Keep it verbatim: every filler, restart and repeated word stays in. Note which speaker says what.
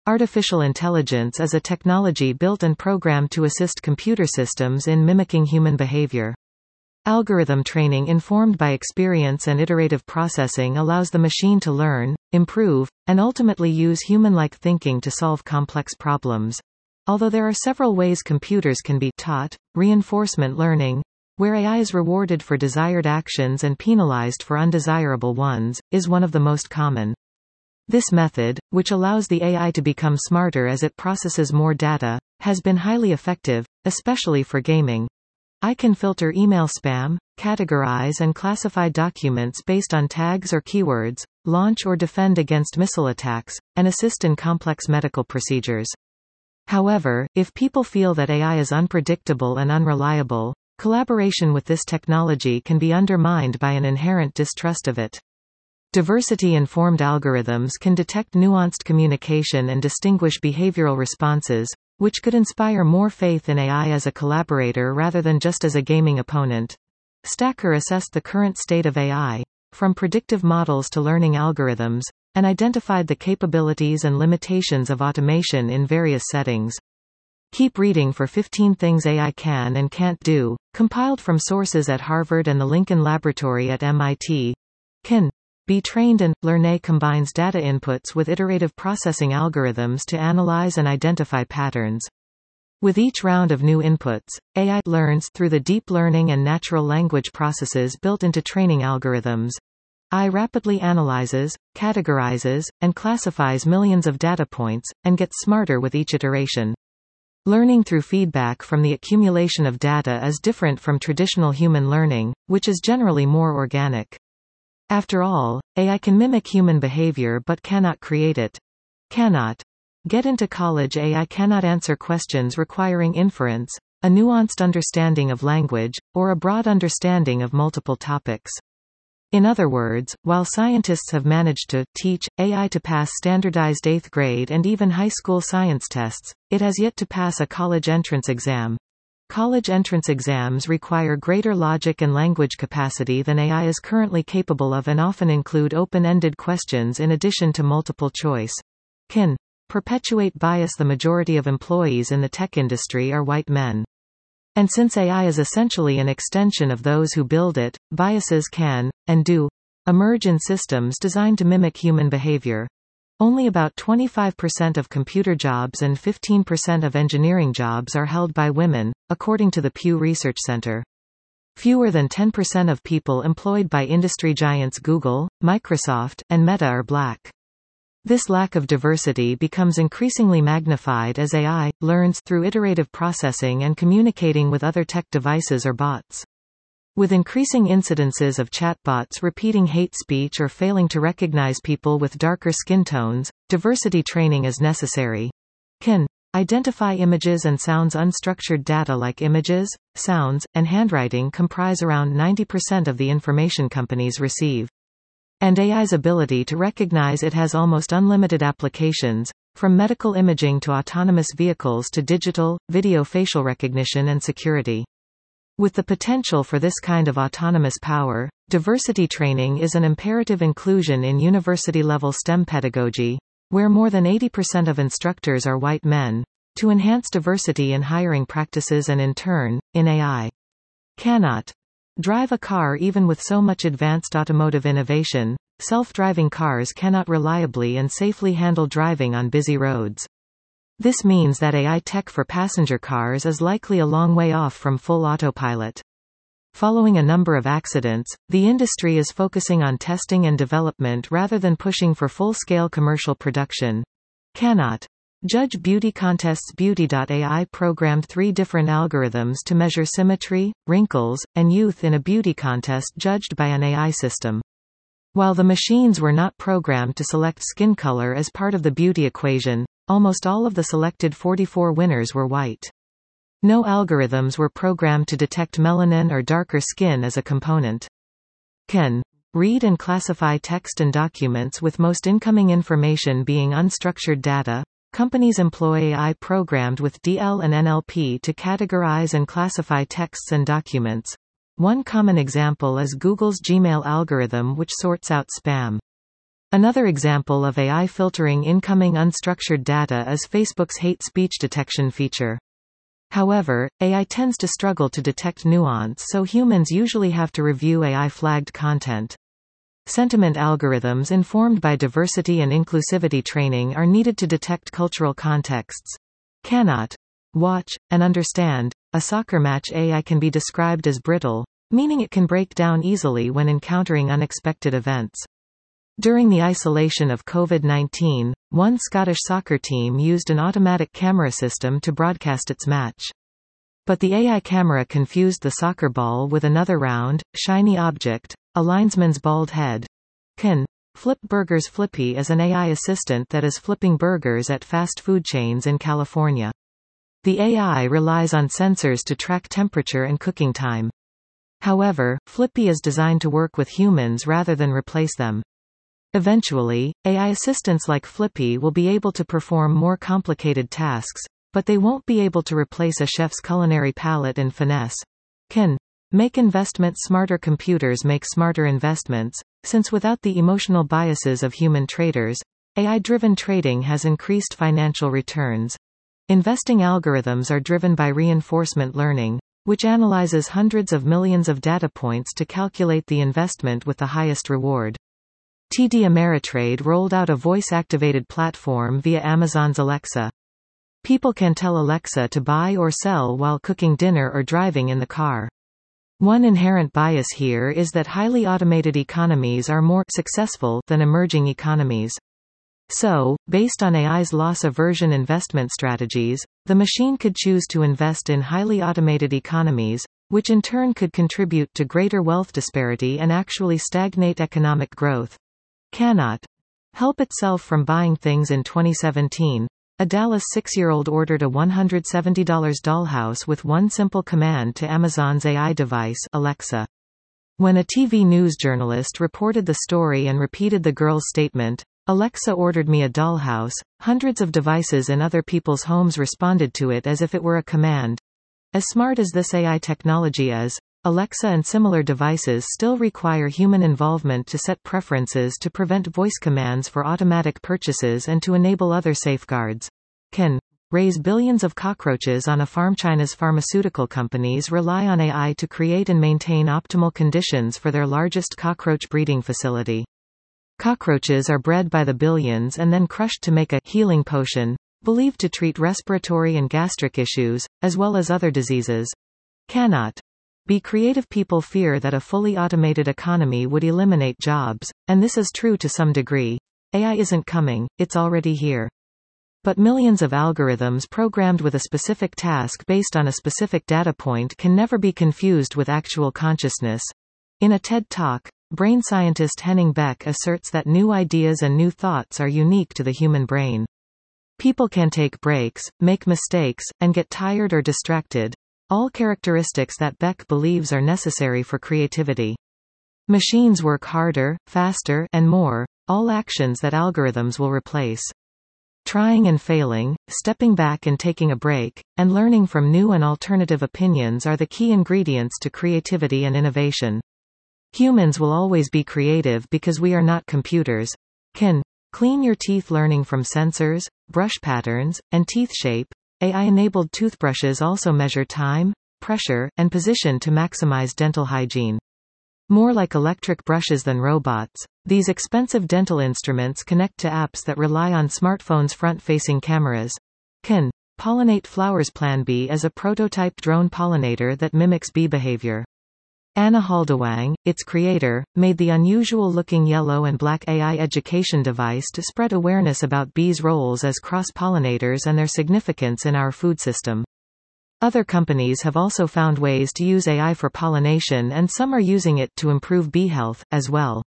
Speaker 1: Artificial intelligence is a technology built and programmed to assist computer systems in mimicking human behavior. Algorithm training informed by experience and iterative processing allows the machine to learn, improve, and ultimately use human-like thinking to solve complex problems. Although there are several ways computers can be taught, reinforcement learning, where A I is rewarded for desired actions and penalized for undesirable ones, is one of the most common. This method, which allows the A I to become smarter as it processes more data, has been highly effective, especially for gaming. I can filter email spam, categorize and classify documents based on tags or keywords, launch or defend against missile attacks, and assist in complex medical procedures. However, if people feel that A I is unpredictable and unreliable, collaboration with this technology can be undermined by an inherent distrust of it. Diversity-informed algorithms can detect nuanced communication and distinguish behavioral responses, which could inspire more faith in A I as a collaborator rather than just as a gaming opponent. Stacker assessed the current state of A I, from predictive models to learning algorithms, and identified the capabilities and limitations of automation in various settings. Keep reading for fifteen things A I can and can't do, compiled from sources at Harvard and the Lincoln Laboratory at M I T. Can be trained and Learn combines data inputs with iterative processing algorithms to analyze and identify patterns. With each round of new inputs, A I learns through the deep learning and natural language processes built into training algorithms. A I rapidly analyzes, categorizes, and classifies millions of data points, and gets smarter with each iteration. Learning through feedback from the accumulation of data is different from traditional human learning, which is generally more organic. After all, A I can mimic human behavior but cannot create it. Cannot get into college. A I cannot answer questions requiring inference, a nuanced understanding of language, or a broad understanding of multiple topics. In other words, while scientists have managed to teach A I to pass standardized eighth grade and even high school science tests, it has yet to pass a college entrance exam. College entrance exams require greater logic and language capacity than A I is currently capable of and often include open-ended questions in addition to multiple choice. Can perpetuate bias. The majority of employees in the tech industry are white men. And since A I is essentially an extension of those who build it, biases can, and do, emerge in systems designed to mimic human behavior. Only about twenty-five percent of computer jobs and fifteen percent of engineering jobs are held by women, according to the Pew Research Center. Fewer than ten percent of people employed by industry giants Google, Microsoft, and Meta are black. This lack of diversity becomes increasingly magnified as A I learns through iterative processing and communicating with other tech devices or bots. With increasing incidences of chatbots repeating hate speech or failing to recognize people with darker skin tones, diversity training is necessary. Can identify images and sounds. Unstructured data like images, sounds, and handwriting comprise around ninety percent of the information companies receive. And A I's ability to recognize it has almost unlimited applications, from medical imaging to autonomous vehicles to digital, video facial recognition and security. With the potential for this kind of autonomous power, diversity training is an imperative inclusion in university-level STEM pedagogy, where more than eighty percent of instructors are white men, to enhance diversity in hiring practices and in turn, in A I. Cannot drive a car. Even with so much advanced automotive innovation, self-driving cars cannot reliably and safely handle driving on busy roads. This means that A I tech for passenger cars is likely a long way off from full autopilot. Following a number of accidents, the industry is focusing on testing and development rather than pushing for full-scale commercial production. Cannot judge beauty contests. Beauty dot A I programmed three different algorithms to measure symmetry, wrinkles, and youth in a beauty contest judged by an A I system. While the machines were not programmed to select skin color as part of the beauty equation, almost all of the selected forty-four winners were white. No algorithms were programmed to detect melanin or darker skin as a component. Can read and classify text and documents. With most incoming information being unstructured data, companies employ A I programmed with D L and N L P to categorize and classify texts and documents. One common example is Google's Gmail algorithm, which sorts out spam. Another example of A I filtering incoming unstructured data is Facebook's hate speech detection feature. However, A I tends to struggle to detect nuance, so humans usually have to review A I-flagged content. Sentiment algorithms informed by diversity and inclusivity training are needed to detect cultural contexts. Cannot watch and understand a soccer match. A I can be described as brittle, meaning it can break down easily when encountering unexpected events. During the isolation of COVID nineteen, one Scottish soccer team used an automatic camera system to broadcast its match. But the A I camera confused the soccer ball with another round, shiny object, a linesman's bald head. Can flip burgers. Flippy is an A I assistant that is flipping burgers at fast food chains in California. The A I relies on sensors to track temperature and cooking time. However, Flippy is designed to work with humans rather than replace them. Eventually, A I assistants like Flippy will be able to perform more complicated tasks, but they won't be able to replace a chef's culinary palate and finesse. Can make investments. Smarter computers make smarter investments, since without the emotional biases of human traders, A I-driven trading has increased financial returns. Investing algorithms are driven by reinforcement learning, which analyzes hundreds of millions of data points to calculate the investment with the highest reward. T D Ameritrade rolled out a voice-activated platform via Amazon's Alexa. People can tell Alexa to buy or sell while cooking dinner or driving in the car. One inherent bias here is that highly automated economies are more successful than emerging economies. So, based on A I's loss aversion investment strategies, the machine could choose to invest in highly automated economies, which in turn could contribute to greater wealth disparity and actually stagnate economic growth. Cannot help itself from buying things. In twenty seventeen, a Dallas six-year-old ordered a one hundred seventy dollar dollhouse with one simple command to Amazon's A I device, Alexa. When a T V news journalist reported the story and repeated the girl's statement, "Alexa ordered me a dollhouse," hundreds of devices in other people's homes responded to it as if it were a command. As smart as this A I technology is, Alexa and similar devices still require human involvement to set preferences, to prevent voice commands for automatic purchases, and to enable other safeguards. Can raise billions of cockroaches on a farm. China's pharmaceutical companies rely on A I to create and maintain optimal conditions for their largest cockroach breeding facility. Cockroaches are bred by the billions and then crushed to make a healing potion, believed to treat respiratory and gastric issues, as well as other diseases. Cannot be creative. People fear that a fully automated economy would eliminate jobs, and this is true to some degree. A I isn't coming, it's already here. But millions of algorithms programmed with a specific task based on a specific data point can never be confused with actual consciousness. In a TED Talk, brain scientist Henning Beck asserts that new ideas and new thoughts are unique to the human brain. People can take breaks, make mistakes, and get tired or distracted, all characteristics that Beck believes are necessary for creativity. Machines work harder, faster, and more, all actions that algorithms will replace. Trying and failing, stepping back and taking a break, and learning from new and alternative opinions are the key ingredients to creativity and innovation. Humans will always be creative because we are not computers. Can clean your teeth. Learning from sensors, brush patterns, and teeth shape, A I-enabled toothbrushes also measure time, pressure, and position to maximize dental hygiene. More like electric brushes than robots, these expensive dental instruments connect to apps that rely on smartphones' front-facing cameras. Can pollinate flowers. Plan B is a prototype drone pollinator that mimics bee behavior. Anna Haldewang, its creator, made the unusual-looking yellow and black A I education device to spread awareness about bees' roles as cross-pollinators and their significance in our food system. Other companies have also found ways to use A I for pollination, and some are using it to improve bee health, as well.